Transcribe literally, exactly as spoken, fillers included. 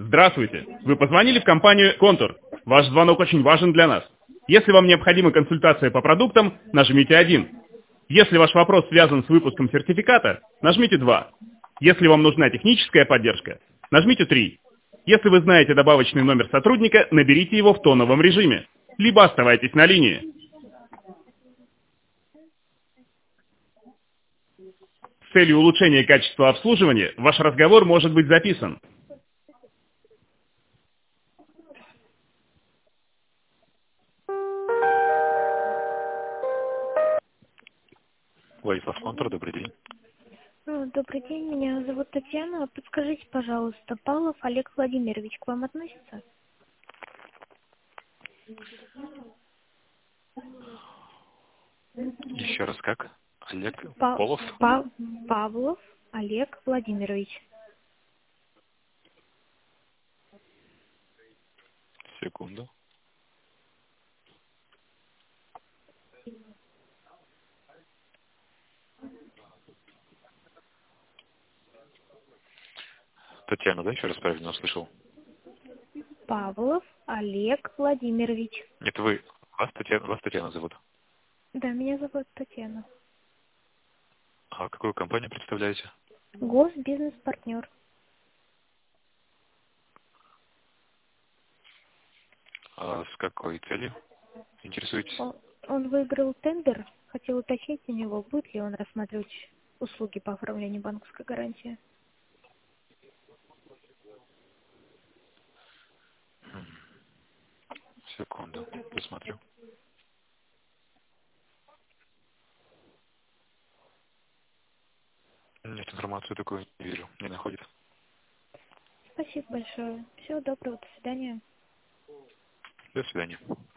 Здравствуйте! Вы позвонили в компанию «Контур». Ваш звонок очень важен для нас. Если вам необходима консультация по продуктам, нажмите один. Если ваш вопрос связан с выпуском сертификата, нажмите два. Если вам нужна техническая поддержка, нажмите три. Если вы знаете добавочный номер сотрудника, наберите его в тоновом режиме. Либо оставайтесь на линии. С целью улучшения качества обслуживания ваш разговор может быть записан. Владислав Контур, добрый день. Ну, добрый день, меня зовут Татьяна. Подскажите, пожалуйста, Павлов Олег Владимирович к вам относится? Еще раз как? Олег Па- Полов? Па- Павлов Олег Владимирович. Секунду. Татьяна, да, еще раз правильно услышал? Павлов Олег Владимирович. Нет, вы, вас Татьяна, вас Татьяна зовут. Да, меня зовут Татьяна. А какую компанию представляете? Госбизнес-партнер. А с какой целью интересуетесь? Он, он выиграл тендер. Хотел уточнить у него, будет ли он рассматривать услуги по оформлению банковской гарантии. Секунду, посмотрю. Нет, информацию такую не вижу, не находит. Спасибо большое. Всего доброго, до свидания. До свидания.